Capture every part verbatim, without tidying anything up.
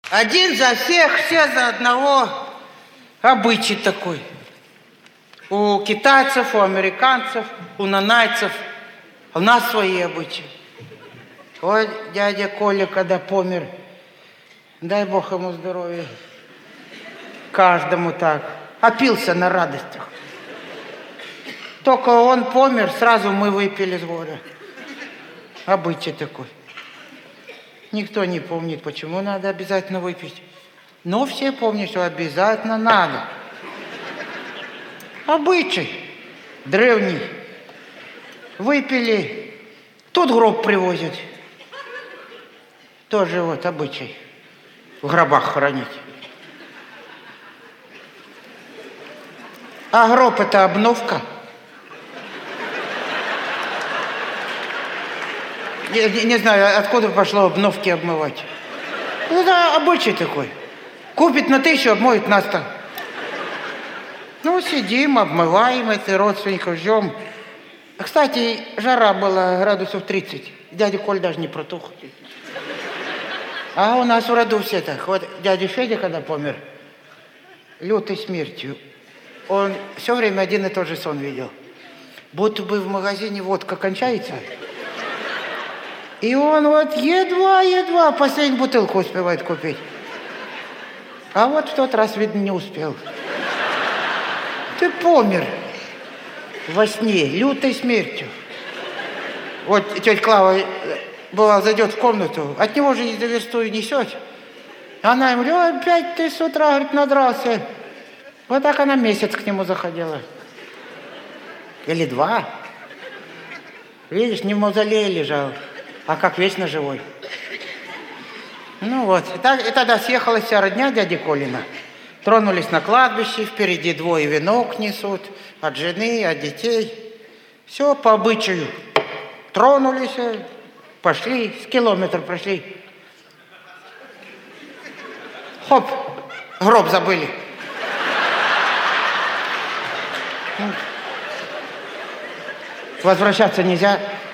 Один за всех, все за одного. Обычай такой. У китайцев, у американцев, у нанайцев. У нас свои обычаи. Вот дядя Коля, когда помер, дай Бог ему здоровья. Каждому так. Опился на радостях. Только он помер, сразу мы выпили с горя. Обычай такой. Никто не помнит, почему надо обязательно выпить. Но все помнят, что обязательно надо. Обычай древний. Выпили, тут гроб привозят. Тоже вот обычай. В гробах хранить. А гроб — это обновка. Я не, не знаю, откуда пошло обновки обмывать. Это обычай такой. Купит на тысячу, обмоет на сто. Ну, сидим, обмываем, это родственников ждем. Кстати, жара была градусов тридцать. Дядя Коль даже не протух. А у нас в роду все так. Вот дядя Федя, когда помер, лютой смертью, он все время один и тот же сон видел. Будто бы в магазине водка кончается. И он вот едва-едва последнюю бутылку успевает купить. А вот в тот раз, видно, не успел. Ты помер во сне, лютой смертью. Вот тетя Клава, бывало, зайдет в комнату, от него же за версту и несет. Она ему говорит: опять ты с утра, говорит, надрался. Вот так она месяц к нему заходила. Или два. Видишь, не в мавзолее лежал, а как вечно живой. Ну вот, и, так, и тогда съехалась вся родня дяди Колина. Тронулись на кладбище, впереди двое венок несут, от жены, от детей. Все по обычаю. Тронулись, пошли, с километр прошли. Хоп, гроб забыли. Возвращаться нельзя.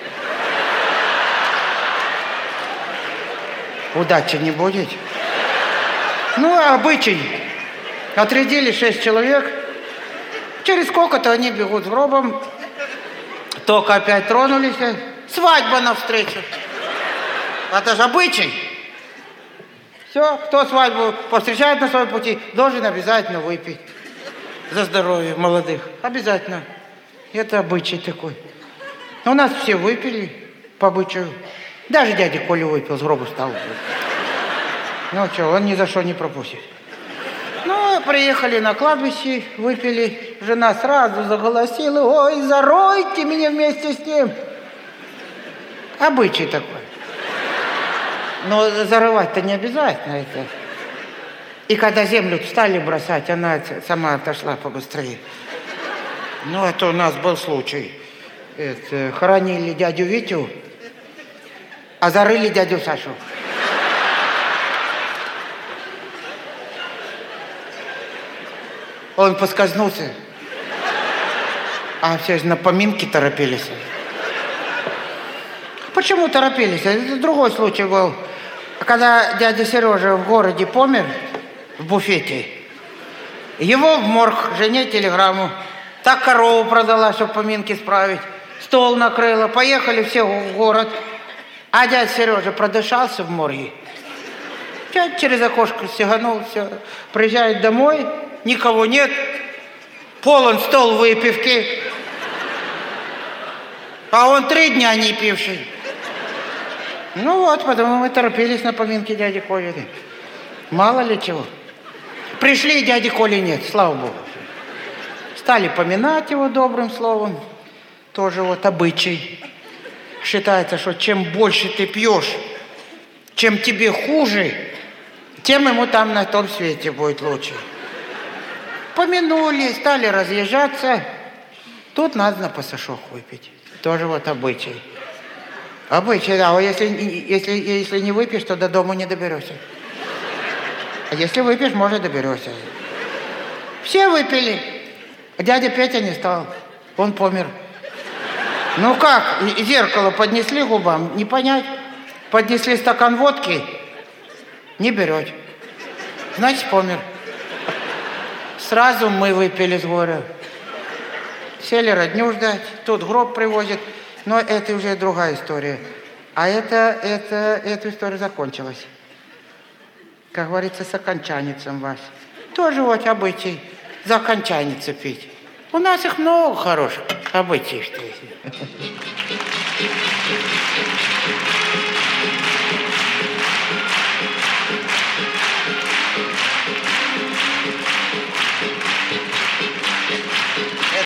Удачи не будет. Ну, обычай. Отрядили шесть человек. Через сколько-то они бегут с гробом. Только опять тронулись. Свадьба навстречу. Это же обычай. Все, кто свадьбу повстречает на своем пути, должен обязательно выпить. За здоровье молодых. Обязательно. Это обычай такой. У нас все выпили по обычаю. Даже дядя Коля выпил, с гроба встал. Ну что, он ни за что не пропустит. Ну, приехали на кладбище, выпили. Жена сразу заголосила: ой, заройте меня вместе с ним. Обычай такой. Но зарывать-то не обязательно это. И когда землю стали бросать, она сама отошла побыстрее. Ну, это у нас был случай. Это, хоронили дядю Витю, а зарыли дядю Сашу. Он поскользнулся, а все же на поминки торопились. Почему торопились? Это другой случай был. Когда дядя Сережа в городе помер, в буфете, его в морг, жене телеграмму. Так корову продала, чтобы поминки справить. Стол накрыла, поехали все в город. А дядя Сережа продышался в морге. Через окошко стеганул, все. Приезжает домой, никого нет. Полон стол выпивки. А он три дня не пивший. Ну вот, потому мы торопились на поминки дяди Коли. Мало ли чего. Пришли, дяди Коли нет, слава Богу. Стали поминать его добрым словом. Тоже вот обычай. Считается, что чем больше ты пьешь, чем тебе хуже, тем ему там на том свете будет лучше. Помянули, стали разъезжаться. Тут надо на пасашок выпить. Тоже вот обычай. Обычай, да. А если, если, если не выпьешь, то до дома не доберешься. А если выпьешь, может, доберешься. Все выпили. Дядя Петя не стал. Он помер. Ну как, зеркало поднесли губам, не понять. Поднесли стакан водки, не берет. Значит, помер. Сразу мы выпили с горя. Сели родню ждать, тут гроб привозят. Но это уже другая история. А это, это, эта история закончилась. Как говорится, с окончаницем ваш. Тоже вот обычай за окончаницу пить. У нас их много хороших обычаев. Что